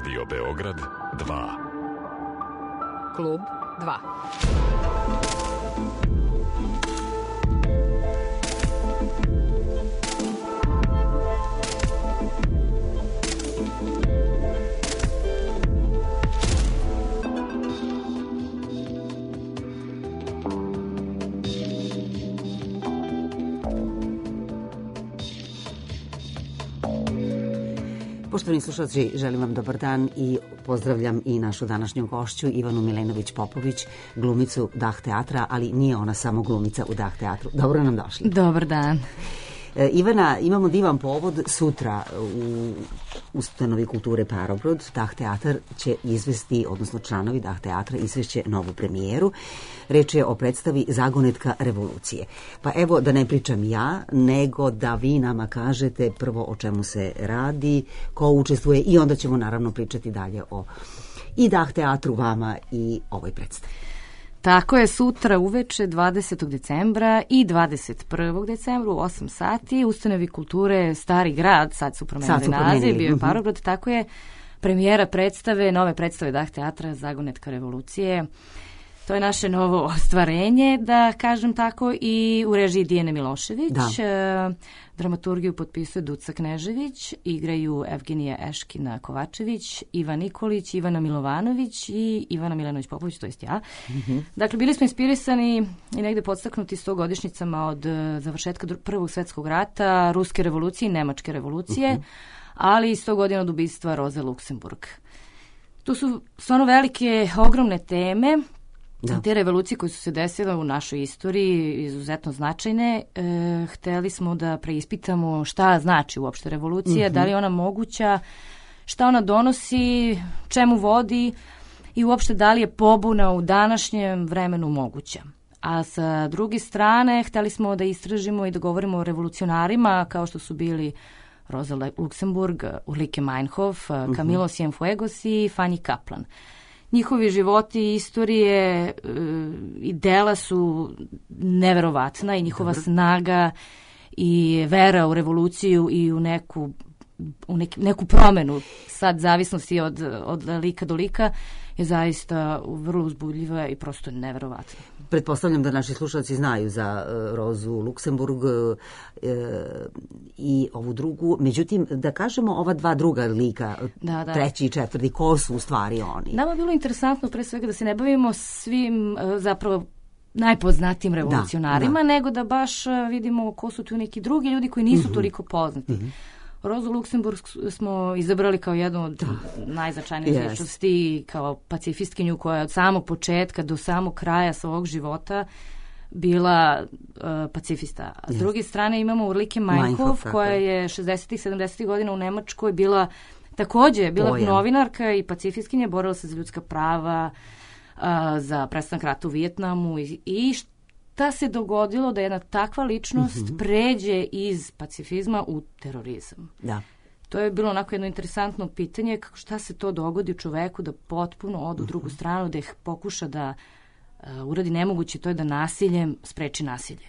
Radio Beograd 2. Klub 2. Poštovani slušalci, želim vam dobar dan i pozdravljam i našu današnju gošću Ivanu Milenović-Popović, glumicu Dah teatra, ali nije ona samo glumica u Dah teatru. Dobro nam došli. Dobar dan. Ivana, imamo divan povod. Sutra u Ustanovi kulture Parobrod Dah teatar će izvesti, odnosno članovi Dah teatra izvešće novu premijeru. Reč je o predstavi Zagonetka revolucije. Pa evo, da ne pričam ja, nego da vi nama kažete prvo o čemu se radi, ko učestvuje, i onda ćemo naravno pričati dalje o i Dah teatru, vama i ovoj predstavi. Tako je, sutra uveče 20. decembra i 21. decembra u 8 sati u Ustanovi kulture Stari grad, sad su promenili naziv, bio je Parobrod, tako je premijera predstave, nove predstave Dah teatra Zagonetka revolucije. To je naše novo ostvarenje, da kažem tako, i u režiji Dijane Milošević. Dramaturgiju potpisuje Duca Knežević, igraju Evgenija Eškina Kovačević, Ivan Nikolić, Ivana Milovanović i Ivana Milenović-Popović, to jest ja. Dakle, bili smo inspirisani i negde podstaknuti 100-godišnjicama od završetka Prvog svetskog rata, Ruske revolucije i Nemačke revolucije, ali i 100 godina od ubistva Roze Luksemburg. Tu su stvarno velike, ogromne teme. Te revolucije koje su se desile u našoj istoriji, izuzetno značajne, hteli smo da preispitamo šta znači uopšte revolucija, da li je ona moguća, šta ona donosi, čemu vodi i uopšte da li je pobuna u današnjem vremenu moguća. A sa druge strane, hteli smo da istražimo i da govorimo o revolucionarima kao što su bili Rosa Luxemburg, Ulrike Meinhof, Camilo Cienfuegos i Fanny Kaplan. Njihovi životi, istorije i dela su neverovatna i njihova snaga i vera u revoluciju i u neku promenu, sad zavisnosti od lika do lika, je zaista vrlo uzbudljiva i prosto neverovatna. Pretpostavljam da naši slušalci znaju za Rozu Luksemburg i ovu drugu. Međutim, da kažemo ova dva druga lika, treći i četvrti, ko su u stvari oni? Nama je bilo interesantno pre svega da se ne bavimo svim zapravo najpoznatijim revolucionarima, nego da baš vidimo ko su tu neki drugi ljudi koji nisu toliko poznati. Rozu Luksemburg smo izabrali kao jednu od najznačajnijih ličnosti, kao pacifistkinju koja je od samog početka do samog kraja svog života bila pacifista. A s druge strane imamo Ulrike Meinhof koja je 60-ih, 70-ih godina u Nemačkoj bila novinarka i pacifistkinja, borila se za ljudska prava, za prestanak rata u Vijetnamu i šta se dogodilo da jedna takva ličnost pređe iz pacifizma u terorizam. To je bilo onako jedno interesantno pitanje, šta se to dogodi u čoveku da potpuno ode u drugu stranu, da ih pokuša da uradi nemoguće, to je da nasiljem spreči nasilje.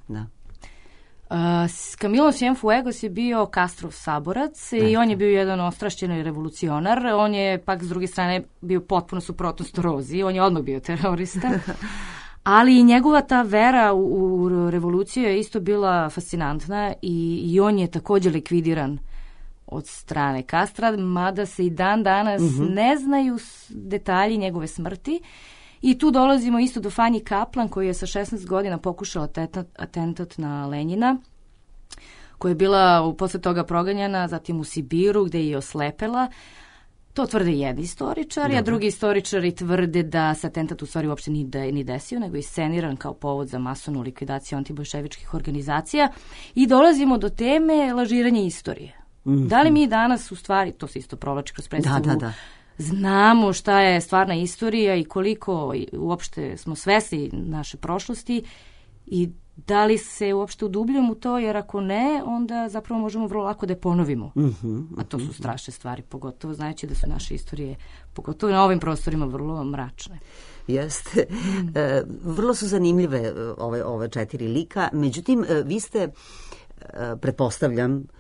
Camilo Cienfuegos je bio Castrov saborac i on je bio jedan ostrašćeni revolucionar. On je pak s druge strane bio potpuno suprotnost Rozi, on je odmah bio terorista. Ali i njegova ta vera u revoluciju je isto bila fascinantna i on je također likvidiran od strane Castra, mada se i dan danas ne znaju detalji njegove smrti. I tu dolazimo isto do Fanny Kaplan, koji je sa 16 godina pokušala atentat na Lenjina, koja je bila posle toga proganjana, zatim u Sibiru gde je oslepela. To tvrde jedni istoričari, a drugi istoričari tvrde da se atentat u stvari uopšte ni desio, nego je isceniran kao povod za masovnu likvidaciju antibojševičkih organizacija. I dolazimo do teme lažiranja istorije. Da li mi danas u stvari, to se isto provlači kroz predstavu, znamo šta je stvarna istorija i koliko uopšte smo svesni naše prošlosti i da li se uopšte udubljujemo u to, jer ako ne, onda zapravo možemo vrlo lako da je ponovimo. A to su strašne stvari, pogotovo znajući da su naše istorije, pogotovo na ovim prostorima, vrlo mračne. Jeste. Vrlo su zanimljive ove 4 lika. Međutim, vi ste, pretpostavljam,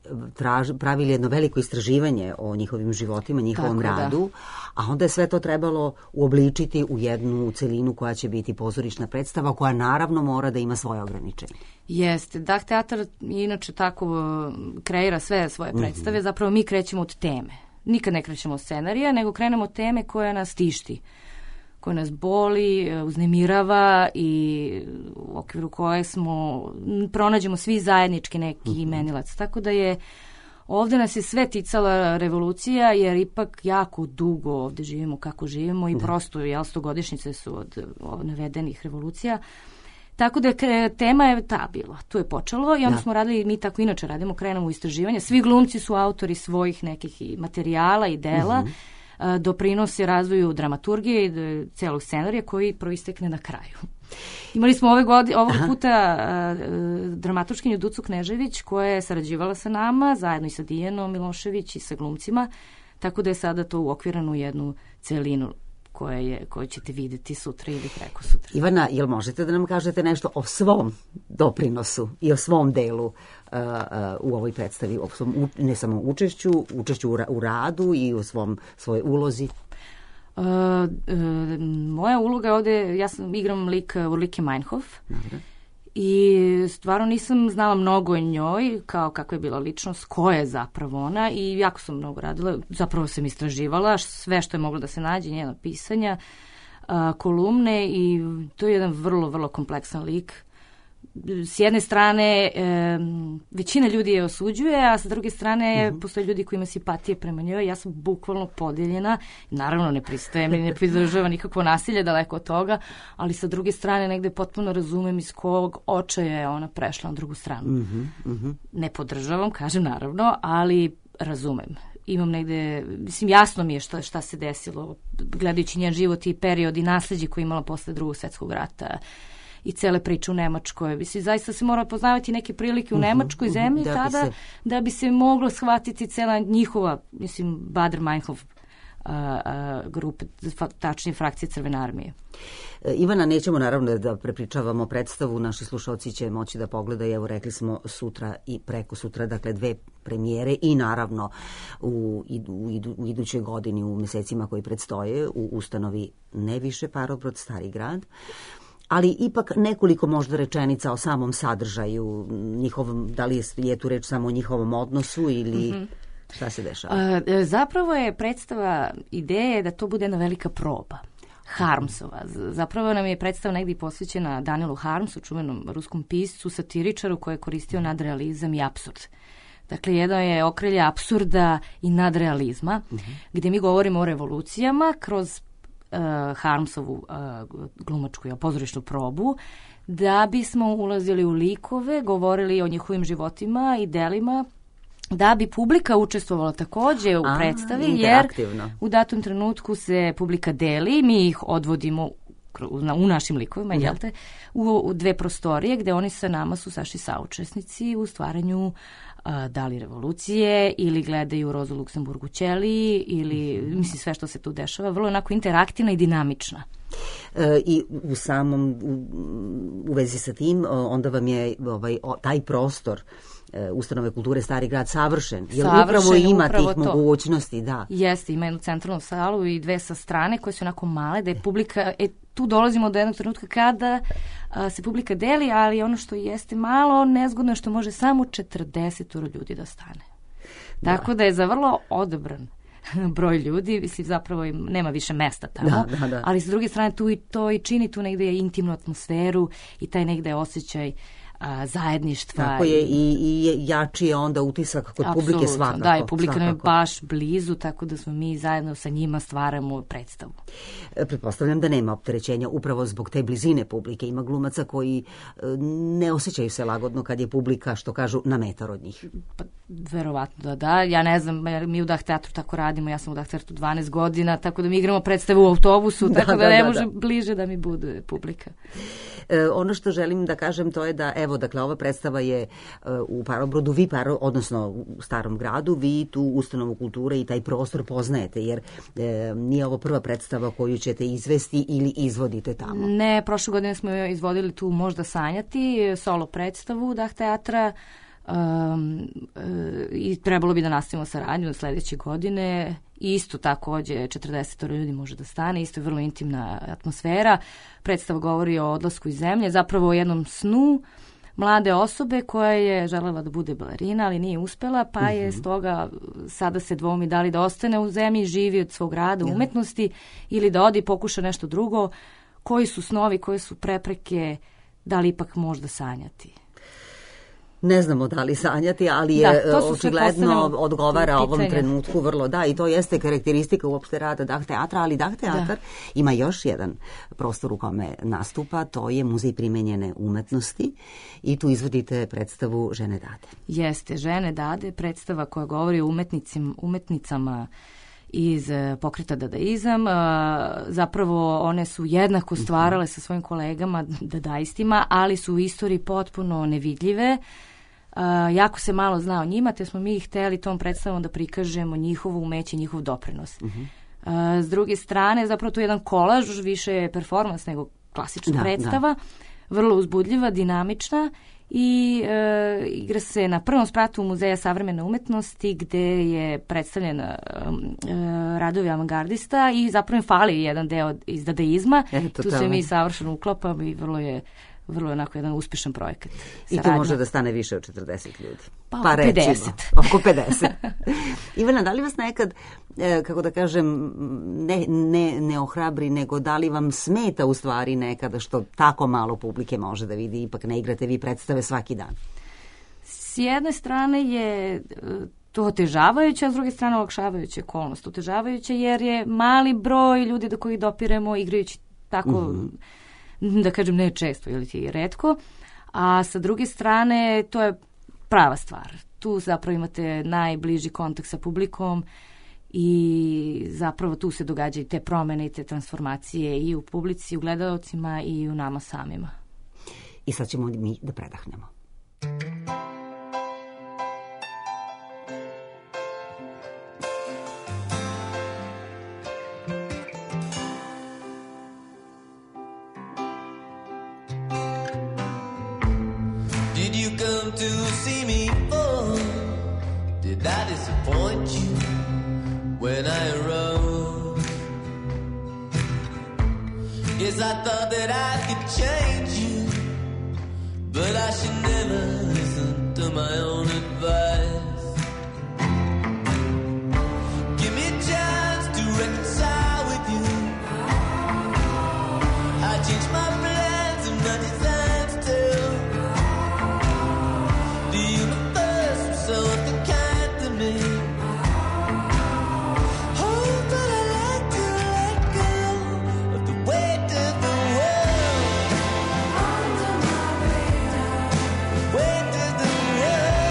pravili jedno veliko istraživanje o njihovim životima, njihovom radu, a onda je sve to trebalo uobličiti u jednu celinu koja će biti pozorišna predstava, koja naravno mora da ima svoje ograničenje. Jeste. Dah teatar inače tako kreira sve svoje predstave. Zapravo mi krećemo od teme. Nikad ne krećemo od scenarija, nego krenemo od teme koja nas tišti, koja nas boli, uznemirava i u okviru koje pronađemo svi zajednički neki imenilac. Tako da ovde nas je sve ticala revolucija, jer ipak jako dugo ovde živimo kako živimo i prosto 100-godišnjice su od navedenih revolucija. Tako da tema je ta bila. Tu je počelo i onda smo radili, mi tako inače radimo, krenemo u istraživanje. Svi glumci su autori svojih nekih materijala i dela, doprinose razvoju dramaturgije i celog scenarija koji proistekne na kraju. Imali smo ovog puta dramaturškinju Ducu Knežević koja je sarađivala sa nama, zajedno i sa Dijanom Milošević i sa glumcima, tako da je sada to uokvirano u jednu celinu koje ćete vidjeti sutra ili preko sutra. Ivana, jel možete da nam kažete nešto o svom doprinosu i o svom delu u ovoj predstavi, ne samo učešću u radu i u svojoj ulozi? Moja uloga ovde, ja igram lik Ulrike Meinhof. Dobre. I stvarno nisam znala mnogo o njoj, kao kakva je bila ličnost, ko je zapravo ona, i jako sam mnogo radila, zapravo sam istraživala sve što je moglo da se nađe, njena pisanja, kolumne, i to je jedan vrlo, vrlo kompleksan lik. S jedne strane, većina ljudi je osuđuje, a sa druge strane postoje ljudi koji ima simpatije prema njoj. Ja sam bukvalno podeljena, naravno ne pristajem i ne pridržava nikakvo nasilje, daleko od toga, ali sa druge strane negde potpuno razumem iz kog očaja je ona prešla na drugu stranu. Ne podržavam, kažem naravno, ali razumem. Imam negde, mislim, jasno mi je šta se desilo, gledajući njen život i period i nasleđe koje je imala posle Drugog svetskog rata i cele priče u Nemačkoj. Mislim, zaista se mora poznavati neke prilike u Nemačkoj zemlji da bi se moglo shvatiti cela njihova, mislim, Baader-Meinhof grupe, tačnije frakcije Crvene armije. Ivana, nećemo naravno da prepričavamo predstavu, naši slušalci će moći da pogledaju, evo rekli smo sutra i preko sutra, dakle 2 premijere i naravno u idućoj godini, u mesecima koji predstoje, u ustanovi Ne više Parobrod, Stari grad. Ali ipak nekoliko možda rečenica o samom sadržaju njihovom, da li je tu reč samo o njihovom odnosu ili šta se dešava? Zapravo je predstava, ideje da to bude jedna velika proba. Harmsova. Zapravo nam je predstava negdje posvećena Danielu Harmsu, čuvenom ruskom piscu, satiričaru koji je koristio nadrealizam i apsurd. Dakle, jedno je okrilje apsurda i nadrealizma, gdje mi govorimo o revolucijama kroz Harmsovu glumačku i pozorišnu probu, da bismo ulazili u likove, govorili o njihovim životima i delima, da bi publika učestvovala takođe u predstavi, jer u datom trenutku se publika deli, mi ih odvodimo u našim likovima, jel te, u 2 prostorije gde oni sa nama su saši saučesnici u stvaranju da li revolucije ili gledaju Rozu Luksemburg u ćeliji ili mislim sve što se tu dešava, vrlo onako interaktivna i dinamična. I u vezi sa tim onda vam je taj prostor ustanove kulture Stari grad savršen, jer upravo ima tih mogućnosti, da. Jeste, ima jednu centralnu salu i 2 sa strane koje su onako male, da je publika, tu dolazimo do jednog trenutka kada se publika deli, ali ono što jeste malo nezgodno je što može samo 40 ljudi da stane. Tako da je za vrlo odobran broj ljudi, mislim, zapravo nema više mesta tamo, ali s druge strane to i čini tu negde intimnu atmosferu i taj negde osjećaj zajedništva. Tako je, i jači je onda utisak kod publike svakako. Da, i publika nam je baš blizu, tako da smo mi zajedno sa njima stvaramo predstavu. Pretpostavljam da nema opterećenja upravo zbog te blizine publike. Ima glumaca koji ne osjećaju se lagodno kad je publika, što kažu, na metar od njih. Pa, verovatno da. Ja ne znam, mi u Dah teatru tako radimo, ja sam u Dah teatru 12 godina, tako da mi igramo predstavu u autobusu, tako da ne može bliže da mi bude publika. Ono što želim da kažem to je da, evo, dakle, ova predstava je u Parobrodu, odnosno u Starom gradu, vi tu ustanovu kulture i taj prostor poznajete, jer nije ovo prva predstava koju ćete izvesti ili izvodite tamo. Ne, prošle godine smo izvodili tu Možda sanjati, solo predstavu Dah teatra, I trebalo bi da nastavimo saradnju od sledeće godine. Isto takođe 40 ljudi može da stane, isto je vrlo intimna atmosfera. Predstava govori o odlasku iz zemlje, zapravo o jednom snu mlade osobe koja je želela da bude balerina, ali nije uspela, pa je stoga sada se dvoumi da li da ostane u zemlji, živi od svog rada umetnosti ili da odi i pokuša nešto drugo. Koji su snovi, koje su prepreke, da li ipak možda sanjati? Ne znamo da li sanjati, ali je očigledno odgovara ovom trenutku vrlo, i to jeste karakteristika uopšte rada Dah teatra, ali Dah teatar ima još jedan prostor u kome nastupa, to je Muzej primenjene umetnosti i tu izvodite predstavu Žene Dade. Jeste, Žene Dade, predstava koja govori o umetnicama iz pokreta dadaizam. Zapravo one su jednako stvarale sa svojim kolegama dadaistima, ali su u istoriji potpuno nevidljive. Jako se malo zna o njima, te smo mi hteli tom predstavom da prikažemo njihovo umeće, njihov doprinos. S druge strane, zapravo to je jedan kolaž, više performans nego klasična predstava, vrlo uzbudljiva, dinamična i igra se na prvom spratu Muzeja savremene umetnosti gde je predstavljen radovi avangardista i zapravo im fali jedan deo iz dadaizma. Tu se mi savršeno uklopamo i vrlo je onako jedan uspešan projekat. I tu može da stane više od 40 ljudi. Pa oko 50. Oko 50. Ivana, da li vas nekad, kako da kažem, ne ohrabri, nego da li vam smeta u stvari nekada što tako malo publike može da vidi, ipak ne igrate vi predstave svaki dan? S jedne strane je to otežavajuće, a s druge strane olakšavajuća okolnost. Otežavajuće jer je mali broj ljudi do kojih dopiremo igrajući tako, da kažem, ne često ili ti retko, a sa druge strane to je prava stvar. Tu zapravo imate najbliži kontakt sa publikom i zapravo tu se događaju te promene i te transformacije i u publici, u gledalcima i u nama samima. I sad ćemo mi da predahnemo. Did you come to see me? Oh, did I disappoint you when I arose? Yes, I thought that I could change you, but I should never listen to my own advice. Give me a chance to reconcile with you. I changed my plans and my designs too. The universe was so unkind to me. Oh, but I like to let go of the weight of the world. Under my radar. Weight of the world.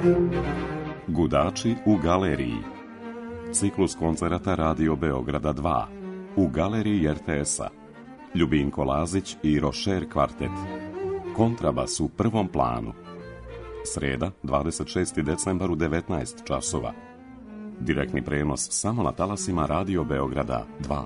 Gudači u galeriji. Ciklus koncerata Radio Beograda 2 u galeriji RTS-a. Ljubinko Lazić i Rošer kvartet. Kontrabas u prvom planu. Sreda, 26. decembar u 19 časova. Direktni prenos samo na talasima Radio Beograda 2.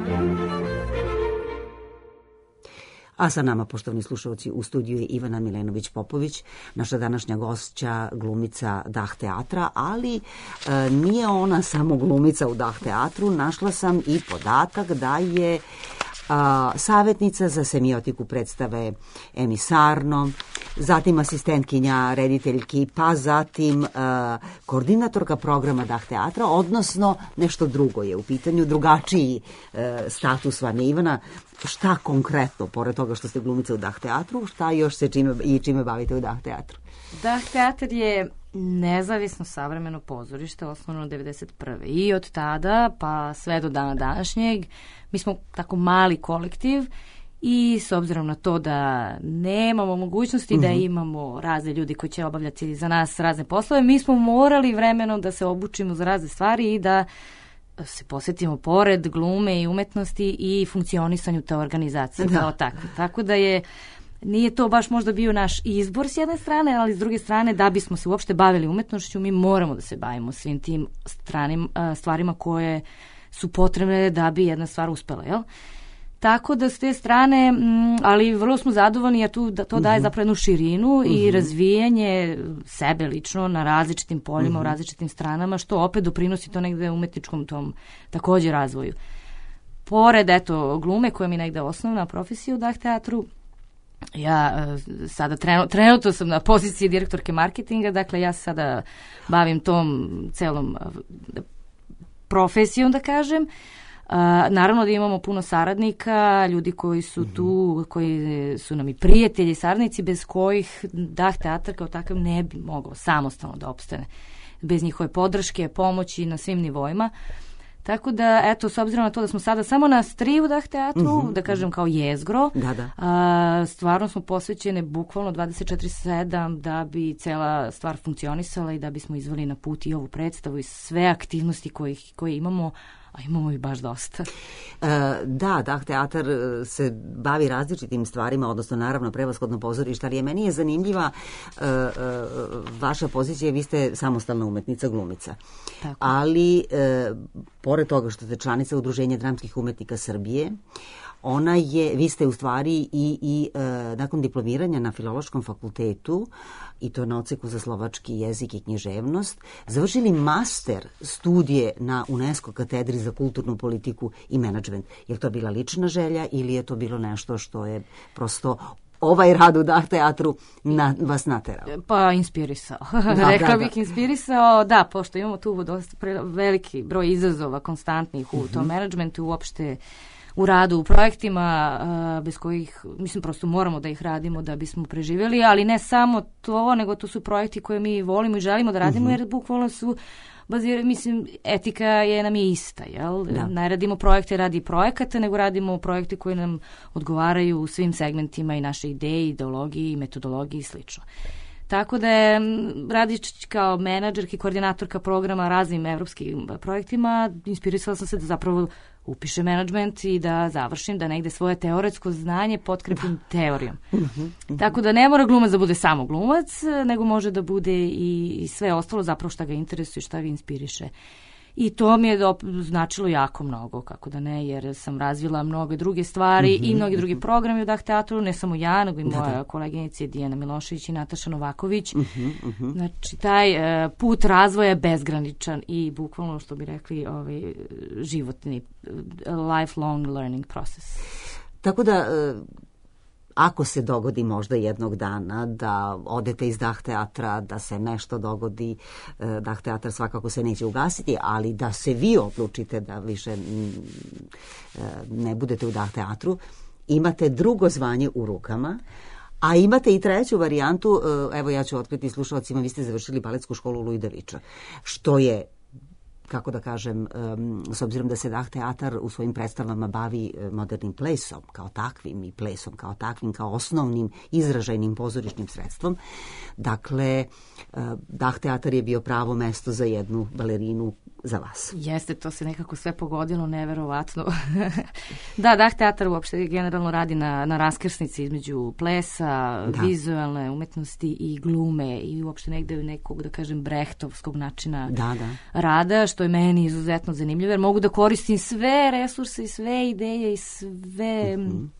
A sa nama, poštovani slušalci, u studiju je Ivana Milenović-Popović, naša današnja gošća, glumica Dah teatra, ali nije ona samo glumica u Dah teatru. Našla sam i podatak da je savjetnica za semiotiku predstave Emi Sarno, zatim asistentkinja rediteljki, pa zatim koordinatorka programa Dah teatra, odnosno nešto drugo je u pitanju, drugačiji status vam je. Ivana, šta konkretno, pored toga što ste glumica u Dah teatru, šta još se čime bavite u Dah teatru? Dah teatr je nezavisno savremeno pozorište, osnovno 1991. I od tada pa sve do dana današnjeg mi smo tako mali kolektiv i s obzirom na to da nemamo mogućnosti da imamo razne ljudi koji će obavljati za nas razne poslove, mi smo morali vremenom da se obučimo za razne stvari i da se posvetimo pored glume i umetnosti i funkcionisanju te organizacije kao takve. Tako da nije to baš možda bio naš izbor s jedne strane, ali s druge strane da bismo se uopšte bavili umetnošću, mi moramo da se bavimo svim tim stvarima koje su potrebne da bi jedna stvar uspela, jel? Tako da s te strane, ali vrlo smo zadovoljni jer to daje zapravo jednu širinu i razvijanje sebe lično na različitim poljima, u različitim stranama, što opet doprinosi to negde umetničkom tom također razvoju. Pored, glume koja mi je negde osnovna profesija u Dah teatru, ja sada trenutno sam na poziciji direktorke marketinga, dakle ja sada bavim tom celom profesijom, da kažem. Naravno da imamo puno saradnika, ljudi koji su tu, koji su nam i prijatelji, saradnici, bez kojih Dah teatar kao takav ne bi mogao samostalno da opstane. Bez njihove podrške, pomoći na svim nivoima. Tako da, s obzirom na to da smo sada samo na tri u Dah teatru, da kažem kao jezgro, stvarno smo posvećene bukvalno 24/7 da bi cela stvar funkcionisala i da bismo izveli na put i ovu predstavu i sve aktivnosti koje imamo, a imamo ih baš dosta. Da, Dah teatar se bavi različitim stvarima, odnosno naravno prevashodno pozorište, ali meni je zanimljiva vaša pozicija, vi ste samostalna umetnica, glumica. Tako. Ali, pored toga što ste članica Udruženja dramskih umetnika Srbije, vi ste u stvari i nakon diplomiranja na Filološkom fakultetu, i to na odseku za slovački jezik i književnost, završili master studije na UNESCO katedri za kulturnu politiku i menadžment. Je li to bila lična želja ili je to bilo nešto što je prosto ovaj rad u Dah teatru vas naterao? Pa inspirisao. Rekla bih inspirisao, pošto imamo tu dosta veliki broj izazova konstantnih u tom menadžmentu, uopšte u radu, u projektima bez kojih, prosto moramo da ih radimo da bismo preživjeli, ali ne samo to, nego to su projekti koje mi volimo i želimo da radimo, jer bukvalno su etika nam je ista, jel? Ne radimo projekte radi projekata, nego radimo projekte koji nam odgovaraju u svim segmentima i naše ideje, ideologiji, metodologiji i slično. Tako da je radić kao menadžerka i koordinatorka programa raznim evropskim projektima, inspirisala sam se da zapravo upišem menadžment i da završim, da negde svoje teoretsko znanje potkrepim teorijom. Tako da ne mora glumac da bude samo glumac, nego može da bude i sve ostalo zapravo šta ga interesuje, šta ga inspiriše. I to mi je značilo jako mnogo, kako da ne, jer sam razvila mnoge druge stvari i mnogi drugi programi u Dah teatru, ne samo ja, nego i moja koleginica Dijana Milošević i Nataša Novaković. Znači, taj put razvoja je bezgraničan i bukvalno, što bi rekli, životni, lifelong learning process. Tako da, ako se dogodi možda jednog dana da odete iz Dah teatra, da se nešto dogodi, Dah teatar svakako se neće ugasiti, ali da se vi odlučite da više ne budete u Dah teatru, imate drugo zvanje u rukama, a imate i treću varijantu, evo ja ću otkriti slušalcima, vi ste završili baletsku školu Luidovića, što je kako da kažem, s obzirom da se Dah teatar u svojim predstavama bavi modernim plesom kao takvim i plesom kao takvim, kao osnovnim izražajnim pozorišnim sredstvom. Dakle, Dah teatar je bio pravo mesto za jednu balerinu za vas. Jeste, to se nekako sve pogodilo, neverovatno. Da, Dah teatar uopšte generalno radi na raskrsnici između plesa, vizualne umetnosti i glume i uopšte negde nekog, da kažem, brehtovskog načina rada, što je meni izuzetno zanimljivo, jer mogu da koristim sve resurse i sve ideje i sve...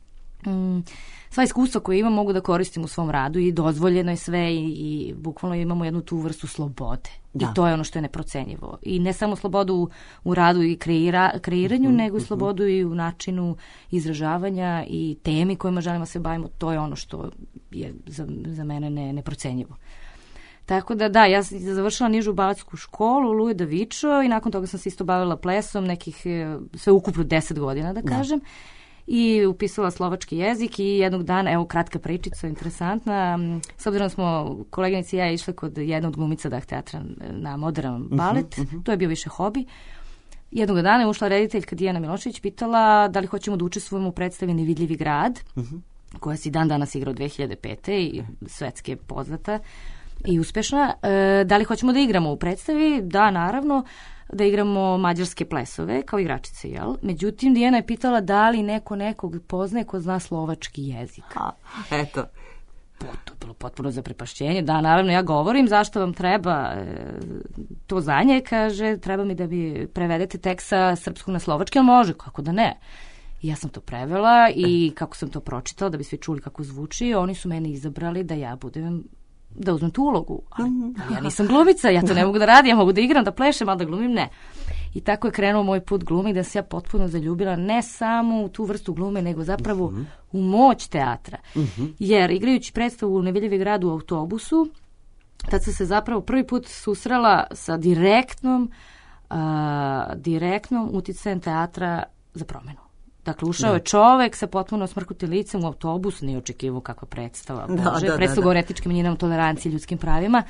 sva iskustva koje imam mogu da koristim u svom radu i dozvoljeno je sve i bukvalno imamo jednu tu vrstu slobode. I to je ono što je neprocenjivo. I ne samo slobodu u radu i kreiranju, nego i slobodu i u načinu izražavanja i temi kojima želimo se bavimo. To je ono što je za mene neprocenjivo. Tako da, ja sam završila nižu baletsku školu u Louis Davičo i nakon toga sam se isto bavila plesom nekih sve ukupno 10 godina, da kažem. I upisala slovački jezik i jednog dana, evo kratka pričica, interesantna, s obzirom da smo koleginici i ja išle kod jedne od glumica Dah teatra na modern balet, to je bio više hobi. Jednog dana je ušla rediteljka Dijana Milošević, pitala da li hoćemo da učestvujemo u predstavi Nevidljivi grad, koja se i dan danas igra od 2005. i svetski je poznata i uspešna. Da li hoćemo da igramo u predstavi? Da, naravno. Da igramo mađarske plesove kao igračice, jel? Međutim, Dijana je pitala da li neko nekog poznaje ko zna slovački jezik. Eto. To je bilo potpuno zaprepašćenje. Da, naravno, ja govorim zašto vam treba to znanje, kaže, treba mi da vi prevedete tekst sa srpskog na slovački, ali može, kako da ne. I ja sam to prevela i kako sam to pročitala, da bi svi čuli kako zvuči, oni su mene izabrali da ja budem da uzmem tu ulogu, ali ja nisam glumica, ja to ne mogu da radim, ja mogu da igram, da plešem, ali da glumim ne. I tako je krenuo moj put glume, da se ja potpuno zaljubila ne samo u tu vrstu glume, nego zapravo u moć teatra. Jer igrajući predstavu u Nevidljivi grad u autobusu, tad sam se zapravo prvi put susrela sa direktnom uticajem teatra za promenu. Dakle, ušao je čovek sa potpuno smrkutim licem u autobus, nije očekivao kakva predstava. Predstava o etičkim manjinama, toleranciji, ljudskim pravima.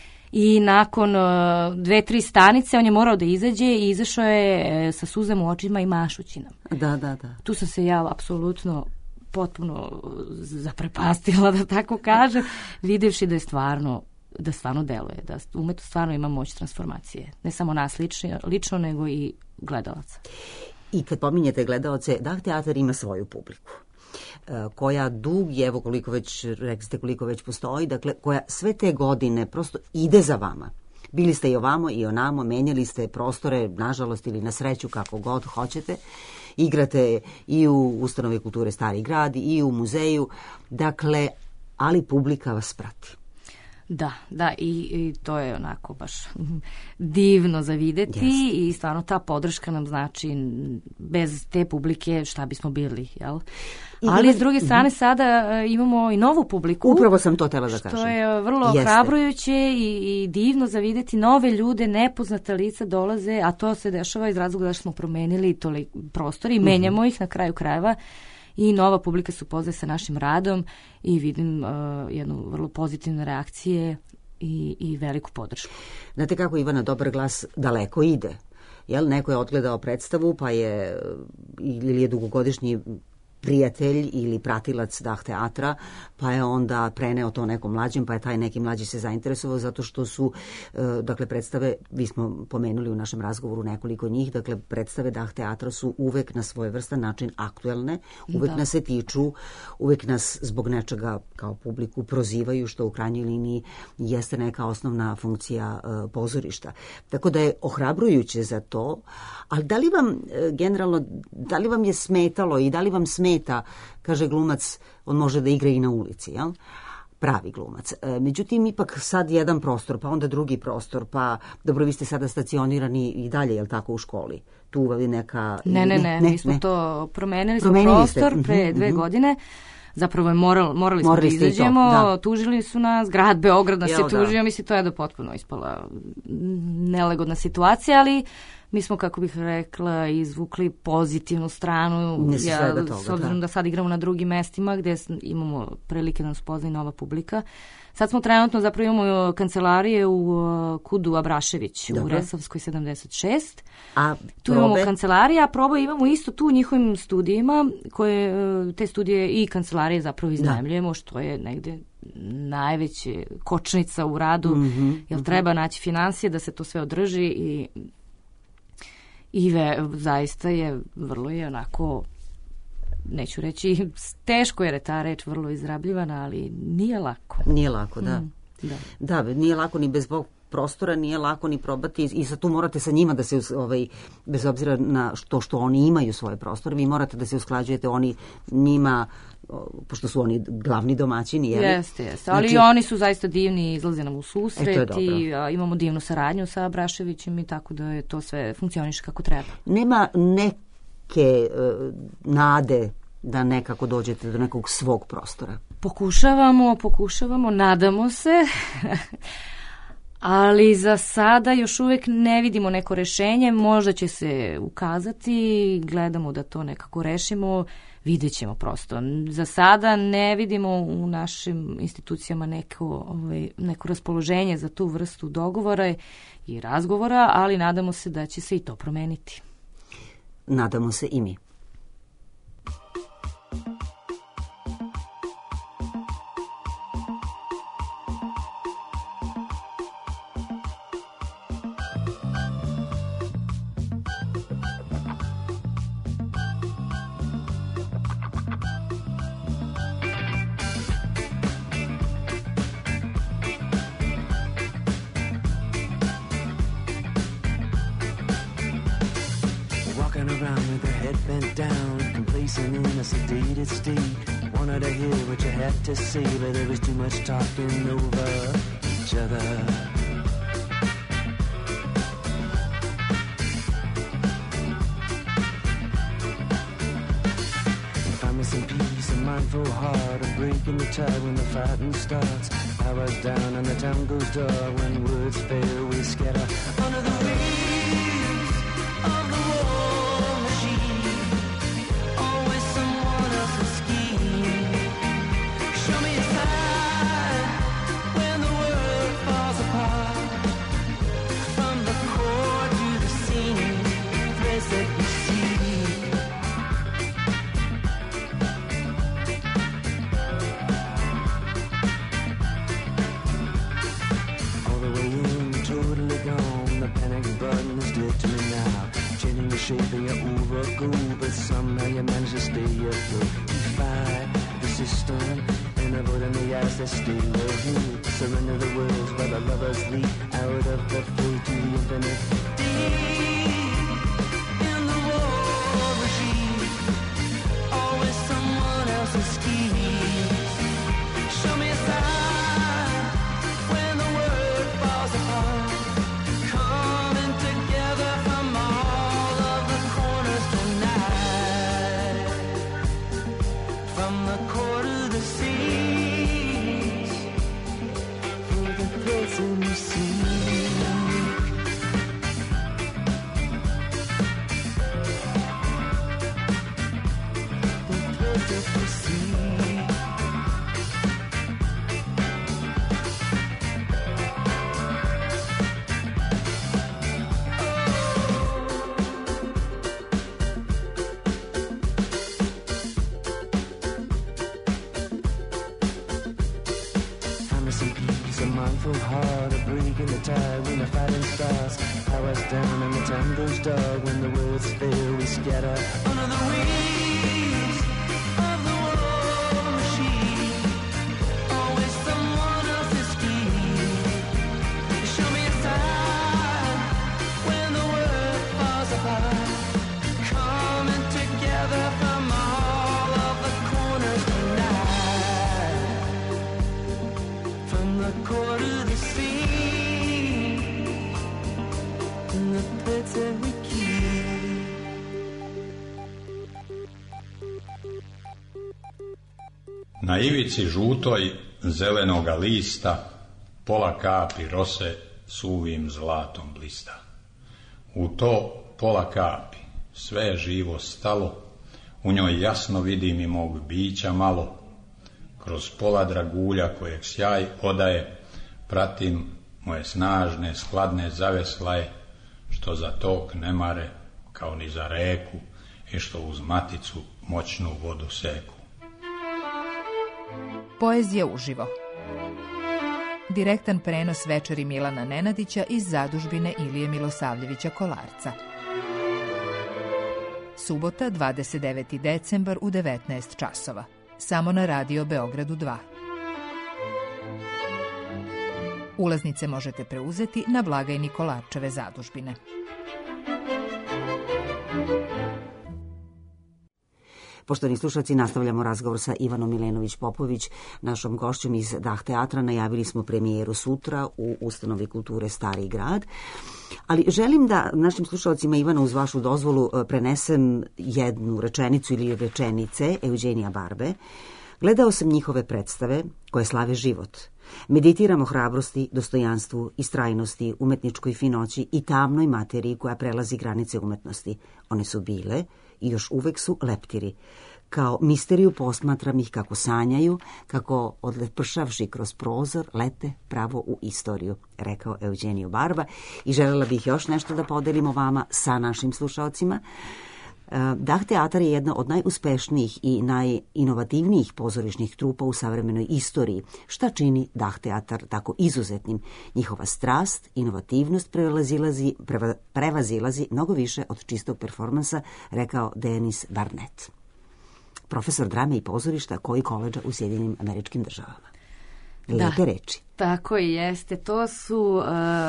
I nakon 2-3 stanice on je morao da izađe i izašao je sa suzama u očima i mašući nam. Da. Tu sam se ja apsolutno potpuno zaprepastila, da tako kažem, videvši da je stvarno deluje, da umetnost stvarno ima moć transformacije. Ne samo nas lično, nego i gledalaca. I kad pominjete gledalce, Dah teatar ima svoju publiku, koja dugi, evo koliko već, rekli ste koliko već postoji, dakle, koja sve te godine prosto ide za vama. Bili ste i ovamo i onamo, menjali ste prostore, nažalost ili na sreću, kako god hoćete. Igrate i u Ustanovi kulture Stari grad i u muzeju, dakle, ali publika vas prati. Da, i to je onako baš divno za videti i stvarno ta podrška nam znači, bez te publike šta bismo bili, jel? Ali s druge strane sada imamo i novu publiku. Upravo sam to htela da kažem. Što je vrlo ohrabrujuće i divno za videti. Nove ljude, nepoznata lica dolaze, a to se dešava iz razloga da smo promenili prostor i menjamo ih na kraju krajeva. I nova publika se upoznaje sa našim radom i vidim jednu vrlo pozitivne reakcije i veliku podršku. Znate kako, Ivana, dobar glas daleko ide. Jel, neko je odgledao predstavu, pa je, ili je dugogodišnji prijatelj ili pratilac Dah teatra, pa je onda preneo to nekom mlađem, pa je taj neki mlađi se zainteresovao zato što su, dakle, predstave, vi smo pomenuli u našem razgovoru nekoliko njih, dakle, predstave Dah teatra su uvek na svojevrstan način aktuelne, uvek nas se tiču, uvek nas zbog nečega kao publiku prozivaju, što u krajnjoj liniji jeste neka osnovna funkcija pozorišta. Tako da je ohrabrujuće za to, ali da li vam generalno, da li vam je smetalo i da li vam smeta, kaže glumac, on može da igra i na ulici, jel? Pravi glumac. Međutim, ipak sad jedan prostor, pa onda drugi prostor, pa dobro, vi ste sada stacionirani i dalje, jel tako, u školi? Tu je neka... Ne, mi smo to promenili smo prostor pre 2 godine. Zapravo je morali smo da izađemo, tužili su nas, grad Beograd nas je tužio, mislim, to je da potpuno ispala nelagodna situacija, ali Mi smo, kako bih rekla, izvukli pozitivnu stranu, s obzirom da sad igramo na drugim mestima gdje imamo prilike da nas poznaje nova publika. Sad smo trenutno, zapravo imamo kancelarije u Kudu Abrašević, u Resavskoj 76. Tu imamo kancelarije, a probe imamo isto tu u njihovim studijima, koje te studije i kancelarije zapravo iznajmljujemo, što je negde najveća kočnica u radu, jer treba naći financije da se to sve održi i zaista je vrlo je onako, neću reći teško, jer je ta reč vrlo izrabljivana, ali nije lako. Nije lako, da. Da, nije lako ni bez prostora, nije lako ni probati i sad tu morate sa njima da se, bez obzira na što oni imaju svoje prostore, vi morate da se usklađujete, oni njima, pošto su oni glavni domaćini. Jeste, ali oni su zaista divni, izlaze nam u susret i imamo divnu saradnju sa Abraševićem i tako da je to sve funkcioniše kako treba. Nema neke nade da nekako dođete do nekog svog prostora? Pokušavamo, nadamo se, ali za sada još uvijek ne vidimo neko rešenje, možda će se ukazati, gledamo da to nekako rešimo, vidjet ćemo prosto. Za sada ne vidimo u našim institucijama neko raspoloženje za tu vrstu dogovora i razgovora, ali nadamo se da će se i to promeniti. Nadamo se i mi. To say, but there was too much talking over each other. Find me some peace, a mindful heart, a break in the tide when the fighting starts. Powers down and the time goes dark. When words fail, we scatter under the wings of the war machine. Always someone else's scheme. Show me a sign when the world falls apart. From the core to the scene, threads that we see. All the way in, totally gone. The panic button is dead to me now. Changing the shape of your overgo, but somehow you manage to stay afloat. Defy the system. Avoiding the eyes that stay low. Surrender the words while the lovers leap out of the fate to the infinite. Deep in the war regime, always someone else's schemes. Show me a sign when the world falls apart. Coming together from all of the corners tonight. From the core to the sea. Heart, a break in the tide when the fighting starts. Powers down and the time goes dark. When the words fail, we scatter under the wings of the war machine. Always someone else's scheme. Show me a sign when the world falls apart. Coming together from all of the corners tonight. From the core to the Na ivici žutoj zelenoga lista pola kapi rose suvim zlatom blista. U to pola kapi, sve je živo stalo, u njoj jasno vidim i mog bića malo, kroz pola dragulja kojeg sjaj odaje, pratim moje snažne, skladne zaveslaje, što za tok ne mare, kao ni za reku, i što uz maticu moćnu vodu seku. Poezija uživo. Direktan prenos večeri Milana Nenadića iz zadužbine Ilije Milosavljevića Kolarca. Subota, 29. decembar u 19 časova. Samo na Radio Beogradu 2. Ulaznice možete preuzeti na blagajni Kolarčeve zadužbine. Poštovani slušalci, nastavljamo razgovor sa Ivanom Milenović-Popović, našom gošćom iz Dah teatra. Najavili smo premijeru sutra u Ustanovi kulture Stari grad. Ali želim da našim slušalcima, Ivana, uz vašu dozvolu prenesem jednu rečenicu ili rečenice Eugenija Barbe. Gledao sam njihove predstave koje slave život. Meditiram o hrabrosti, dostojanstvu, istrajnosti, umetničkoj finoći i tamnoj materiji koja prelazi granice umetnosti. One su bile i još uvek su leptiri. Kao misteriju posmatram ih kako sanjaju, kako odlepršavši kroz prozor lete pravo u istoriju, rekao Eugenio Barba. I želela bih još nešto da podelimo vama sa našim slušalcima. Dah teatar je jedna od najuspešnijih i najinovativnijih pozorišnih trupa u savremenoj istoriji. Šta čini Dah teatar tako izuzetnim? Njihova strast, inovativnost prevazilazi mnogo više od čistog performansa, rekao Denis Barnett, profesor drame i pozorišta koji koledža u Sjedinjenim Američkim Državama. Lijepe reči. Tako i jeste. To su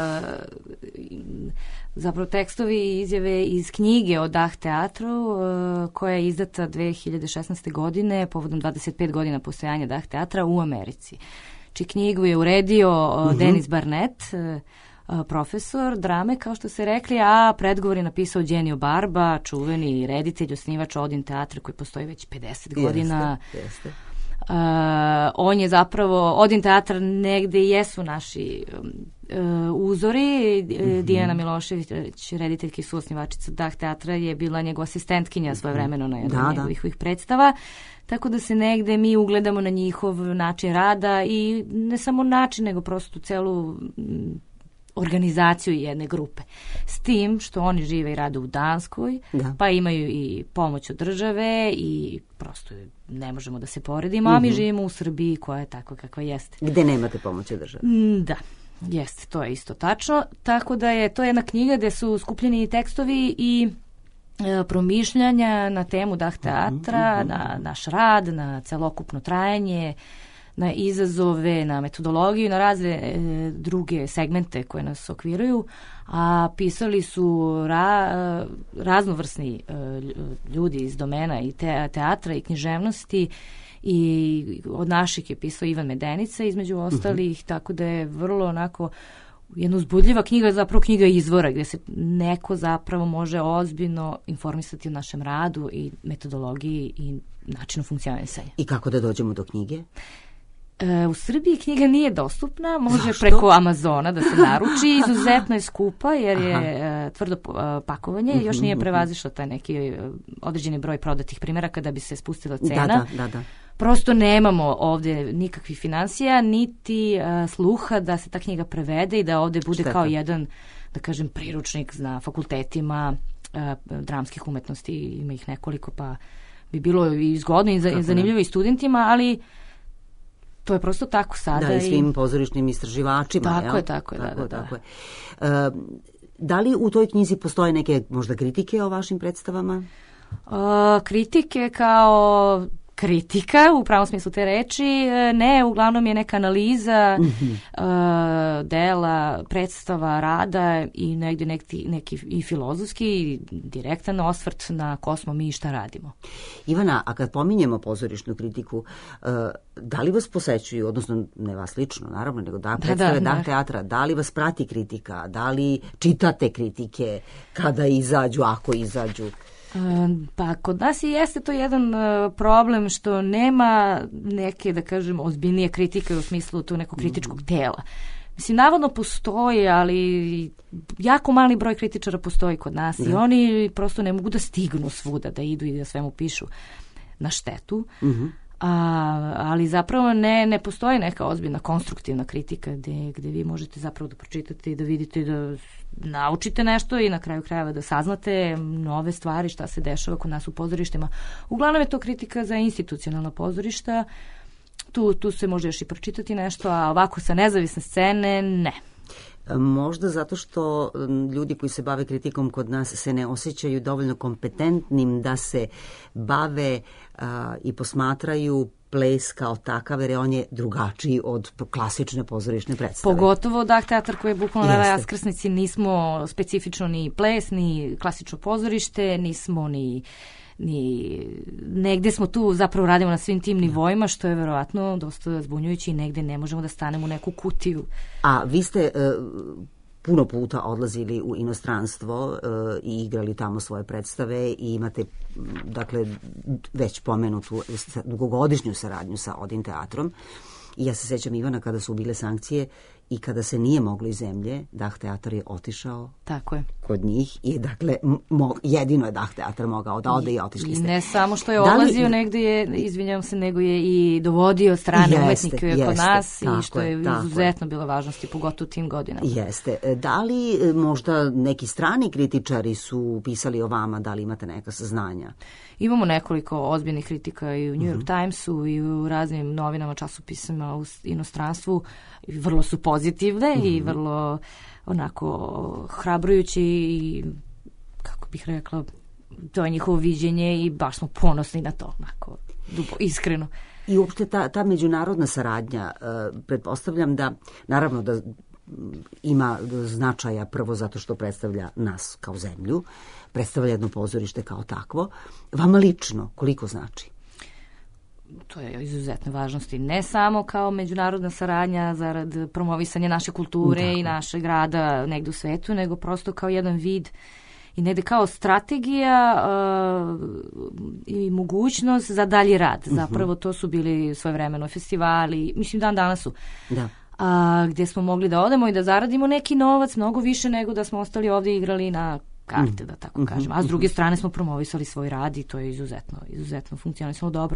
zapravo tekstovi i izjave iz knjige o Dah teatru koja je izdata 2016. godine povodom 25 godina postojanja Dah teatra u Americi. Či knjigu je uredio Denis Barnett, profesor drame, kao što ste rekli, a predgovor je napisao Eugenio Barba, čuveni reditelj, osnivač Odin teatra koji postoji već 50 godina. Jeste. On je zapravo, Odin teatr negde jesu naši uzori. Dijana Milošević, rediteljka i suosnivačica Dah teatra, je bila njegova asistentkinja svojevremeno na jednoj njegovih predstava. Tako da se negde mi ugledamo na njihov način rada i ne samo način, nego prosto celu organizaciju jedne grupe. S tim što oni žive i rade u Danskoj, pa imaju i pomoć od države i prosto ne možemo da se poredimo, a mi živimo u Srbiji koja je takva kakva jeste. Gde nemate pomoć od države? Da, jeste, to je isto tačno. Tako da je to jedna knjiga gde su skupljeni tekstovi i promišljanja na temu Dah teatra, na naš rad, na celokupno trajanje, na izazove, na metodologiju, na razne druge segmente koje nas okviruju, a pisali su raznovrsni ljudi iz domena i teatra i književnosti, i od naših je pisao Ivan Medenica između ostalih, tako da je vrlo onako jedna uzbudljiva knjiga, zapravo knjiga izvora gdje se neko zapravo može ozbiljno informisati o našem radu i metodologiji i načinu funkcionisanja. I kako da dođemo do knjige? U Srbiji knjiga nije dostupna, može preko Amazona da se naruči, izuzetno je skupa jer je tvrdo pakovanje, još nije prevazišlo taj neki određeni broj prodatih primjeraka da bi se spustila cena. Da. Prosto nemamo ovdje nikakvih financija, niti sluha da se ta knjiga prevede i da ovdje bude kao jedan, da kažem, priručnik na fakultetima dramskih umetnosti, ima ih nekoliko, pa bi bilo i zgodno i zanimljivo i studentima, ali to je prosto tako sada. Da, i svim pozorišnim istraživačima. Tako je. Da li u toj knjizi postoje neke možda kritike o vašim predstavama? Kritike kao kritika, u pravom smislu te reči, ne, uglavnom je neka analiza dela, predstava, rada i negdje neki i filozofski i direktan osvrt na ko smo mi i šta radimo. Ivana, a kad pominjemo pozorišnu kritiku, da li vas posećuju, odnosno ne vas lično, naravno, nego predstave Dah teatra, da li vas prati kritika, da li čitate kritike kada izađu, ako izađu? Pa kod nas i jeste to jedan problem što nema neke, da kažem, ozbiljnije kritike u smislu tu nekog kritičkog tela. Mislim, navodno postoji, ali jako mali broj kritičara postoji kod nas i oni prosto ne mogu da stignu svuda, da idu i da svemu pišu na štetu. Ali zapravo ne postoji neka ozbiljna konstruktivna kritika gde vi možete zapravo da pročitate i da vidite da naučite nešto i na kraju krajeva da saznate nove stvari, šta se dešava kod nas u pozorištima. Uglavnom je to kritika za institucionalna pozorišta. Tu se može još i pročitati nešto, a ovako sa nezavisne scene ne. Možda zato što ljudi koji se bave kritikom kod nas se ne osjećaju dovoljno kompetentnim da se bave i posmatraju ples kao takav, jer on je drugačiji od klasične pozorišne predstave. Pogotovo Dah teatar koji je bukvalno na raskrsnici, nismo specifično ni ples, ni klasično pozorište, nismo ni negde smo tu, zapravo radimo na svim tim nivoima, što je verovatno dosta zbunjujući i negde ne možemo da stanemo u neku kutiju. A vi ste puno puta odlazili u inostranstvo i igrali tamo svoje predstave i imate, dakle, već pomenutu dugogodišnju saradnju sa Odin teatrom. I ja se sećam, Ivana, kada su bile sankcije i kada se nije moglo iz zemlje, Dah teatar je otišao kod njih i dakle jedino je Dah teatar mogao da ode i otišli ste. Ne samo što je odlazio negde je, izvinjavam se, nego je i dovodio strane umetnike kod nas i što je izuzetno bilo važnosti, pogotovo u tim godinama. Jeste. Da li možda neki strani kritičari su pisali o vama, da li imate neka saznanja? Imamo nekoliko ozbiljnih kritika i u New York Timesu i u raznim novinama, časopisima u inostranstvu. Vrlo su pozitivne i vrlo onako hrabrujući i, kako bih rekla, to je njihovo viđenje i baš smo ponosni na to, onako, iskreno. I uopšte ta međunarodna saradnja, pretpostavljam da, naravno da ima značaja prvo zato što predstavlja nas kao zemlju, predstavlja jedno pozorište kao takvo. Vama lično, koliko znači? To je izuzetne važnosti, ne samo kao međunarodna saradnja zarad promovisanja naše kulture i našeg rada negde u svetu, nego prosto kao jedan vid i negde kao strategija i mogućnost za dalji rad. Zapravo to su bili svojevremeno festivali, mislim dan danas su. Da. Gdje smo mogli da odemo i da zaradimo neki novac, mnogo više nego da smo ostali ovdje i igrali na karte, da tako kažem. A s druge strane smo promovisali svoj rad i to je izuzetno funkcionisalo dobro.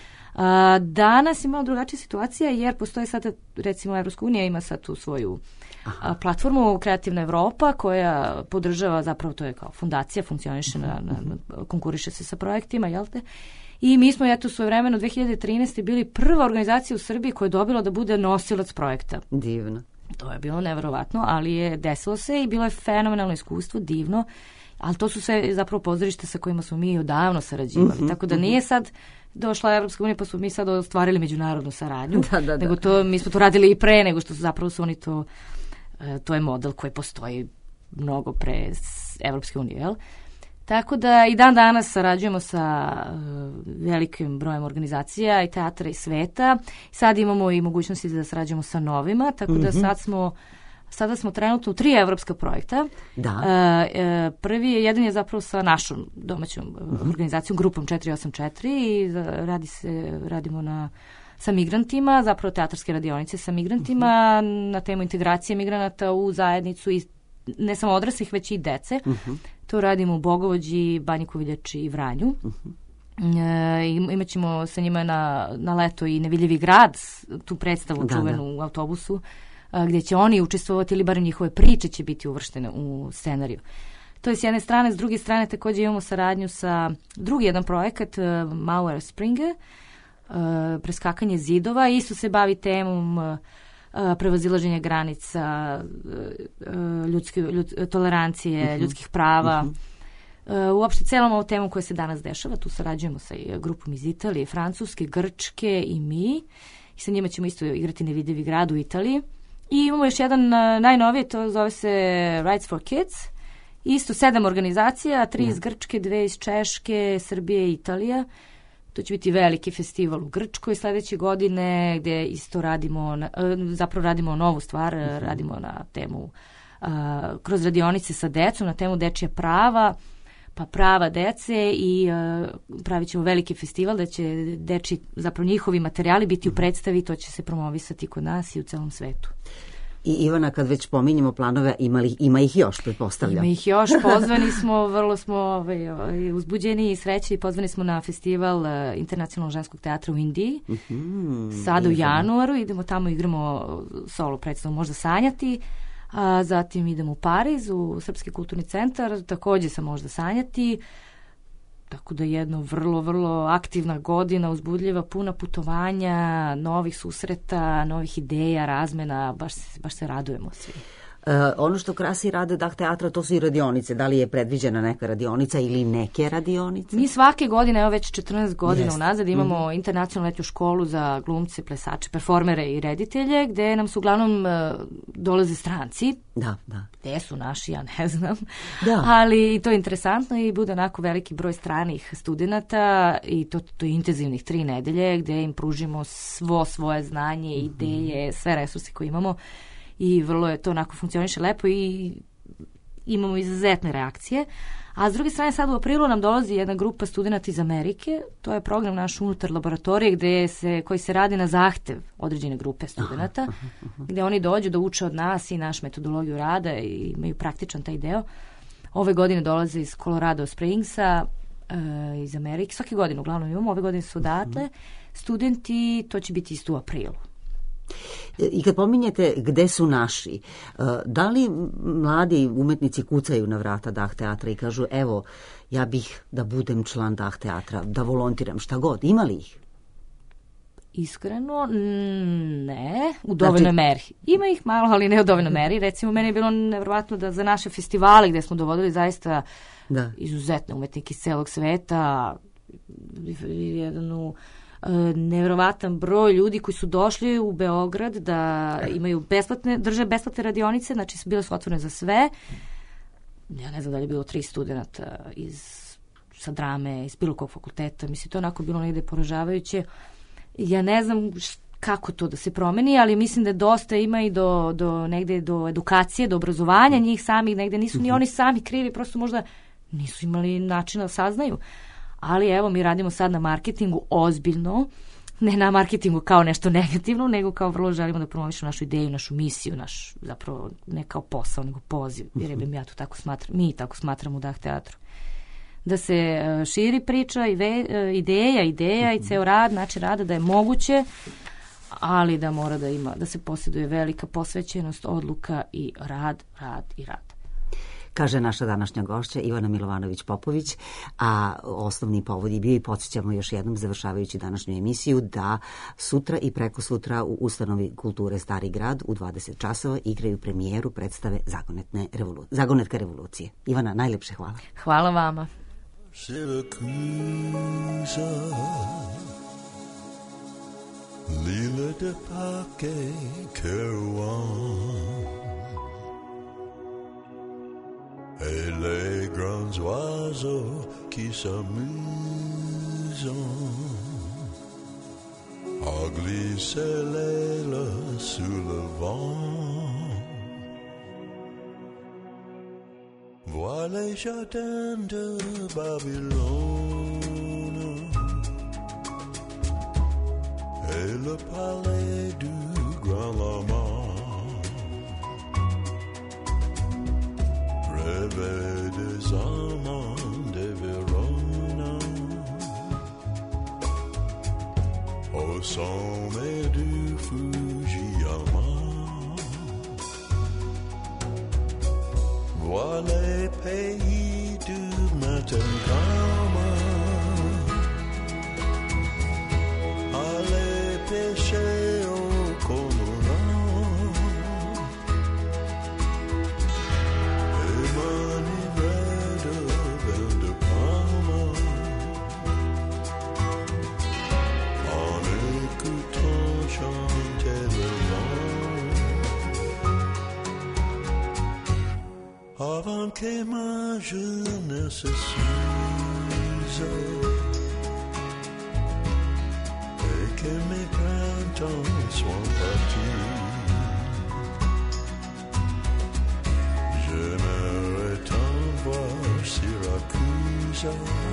Danas imamo drugačija situacija jer postoje sada, recimo Evropska unija ima sad tu svoju platformu Kreativna Evropa koja podržava, zapravo to je kao fundacija, funkcioniše, konkuriše se sa projektima, jel te? I mi smo svojevremeno 2013. bili prva organizacija u Srbiji koja je dobila da bude nosilac projekta. Divno. To je bilo neverovatno, ali je desilo se i bilo je fenomenalno iskustvo, divno, ali to su sve zapravo pozorište sa kojima smo mi odavno sarađivali, tako da nije sad došla Evropska unija pa smo mi sad ostvarili međunarodnu saradnju, nego to, mi smo to radili i pre nego što zapravo su oni to je model koji postoji mnogo pre Evropske unije, jel? Tako da i dan danas sarađujemo sa velikim brojem organizacija i teatra i sveta. Sad imamo i mogućnosti da sarađujemo sa novima, tako da sada smo trenutno u 3 evropska projekta. Da. Jedan je zapravo sa našom domaćom organizacijom, grupom 484 i radimo sa migrantima, zapravo teatarske radionice sa migrantima na temu integracije migranata u zajednicu i ne samo odraslih, već i dece. To radimo u Bogovođi, Banji Koviljači i Vranju. Imaćemo sa njima na leto i Nevidljivi grad, tu predstavu čuvenu u autobusu, gdje će oni učestvovati ili bar njihove priče će biti uvrštene u scenariju. To je s jedne strane, s druge strane također imamo saradnju sa drugi jedan projekat, Mauer Springe, preskakanje zidova, isto se bavi temom prevazilaženja granica, tolerancije, ljudskih prava. Uopšte celom ovom temu koja se danas dešava, tu sarađujemo sa grupom iz Italije, Francuske, Grčke i mi. I sa njima ćemo isto igrati Nevidljivi grad u Italiji. I imamo još jedan najnoviji, to zove se Rights for Kids. Isto 7 organizacija, 3 iz Grčke, 2 iz Češke, Srbije i Italija. To će biti veliki festival u Grčkoj sljedeće godine gdje isto radimo novu stvar, radimo na temu kroz radionice sa decom, na temu dečja prava, pa prava dece i pravit ćemo veliki festival da će zapravo njihovi materijali biti u predstavi i to će se promovisati kod nas i u celom svetu. I Ivana, kad već pominjemo planove, ima ih još, pretpostavljam. Ima ih još, pozvani smo, vrlo smo uzbuđeni i srećni, pozvani smo na festival Internacionalnog ženskog teatra u Indiji. Sada u januaru, idemo tamo, igramo solo predstavu Možda sanjati, a zatim idemo u Pariz, u Srpski kulturni centar, takođe sa Možda sanjati. Tako da jedno vrlo, vrlo aktivna godina, uzbudljiva, puna putovanja, novih susreta, novih ideja, razmena, baš se radujemo svi. Ono što krasi rade Dah teatra, to su i radionice. Da li je predviđena neka radionica ili neke radionice? Mi svake godine, evo već 14 godina unazad, imamo internacionalnu letnju školu za glumce, plesače, performere i reditelje, gde nam su uglavnom dolaze stranci. Da. Gde su naši, ja ne znam. Da. Ali to je interesantno i bude onako veliki broj stranih studenta i to intenzivnih 3 nedelje gde im pružimo svoje znanje, ideje, sve resurse koje imamo. I vrlo je to onako funkcioniše lepo i imamo izuzetne reakcije. A s druge strane sad u aprilu nam dolazi jedna grupa studenta iz Amerike. To je program naš unutar laboratorije koji se radi na zahtev određene grupe studenta, gde oni dođu da uče od nas i naš metodologiju rada i imaju praktičan taj deo. Ove godine dolaze iz Colorado Springsa, iz Amerike. Svake godine uglavnom imamo, ove godine su odatle. Studenti, to će biti isto u aprilu. I kad pominjete gde su naši, da li mladi umetnici kucaju na vrata Dah teatra i kažu evo, ja bih da budem član Dah teatra, da volontiram, šta god, ima li ih? Iskreno, ne, u dovoljnoj meri. Ima ih malo, ali ne u dovoljnoj meri. Recimo, meni je bilo nevjerovatno da za naše festivale gde smo dovodili zaista izuzetne umetnike iz celog sveta, nevjerovatan broj ljudi koji su došli u Beograd da imaju drže besplatne radionice, znači bile su otvorene za sve. Ja ne znam da li je bilo 3 studenta sa drame, iz bilo kog fakulteta. Mislim, to onako bilo negde poražavajuće. Ja ne znam kako to da se promeni, ali mislim da dosta ima i do edukacije, do obrazovanja njih samih, negde nisu ni oni sami krivi, prosto možda nisu imali načina da saznaju. Ali evo, mi radimo sad na marketingu ozbiljno, ne na marketingu kao nešto negativno, nego kao vrlo želimo da promovišemo našu ideju, našu misiju, zapravo ne kao posao, nego poziv, jer ja to tako smatram, mi tako smatramo u Dah teatru. Da se širi priča, ideja i ceo rad, način rada, da je moguće, ali da mora da se posjeduje velika posvećenost, odluka i rad. Kaže naša današnja gošća Ivana Milovanović-Popović, a osnovni povod je bio i podsjećamo još jednom završavajući današnju emisiju da sutra i preko sutra u Ustanovi kulture Stari grad u 20 časova igraju premijeru predstave Zagonetka revolucije. Ivana, najlepše hvala. Hvala vama. L'île de Pâques, Kerouan, et les grands oiseaux qui s'amusent à glisser l'aile sous le vent. Vois les jardins de Babylone et le palais du grand lama. Rêver des amants de Verona au sommet du Fujiyama. Vois les pays du matin calme, aller pêcher au cormorant et m'enivrer de vin de Parma en écoutant chanter le vent. Avant que ma jeunesse s'use et que mes printemps soient partis, j'aimerais tant voir Syracuse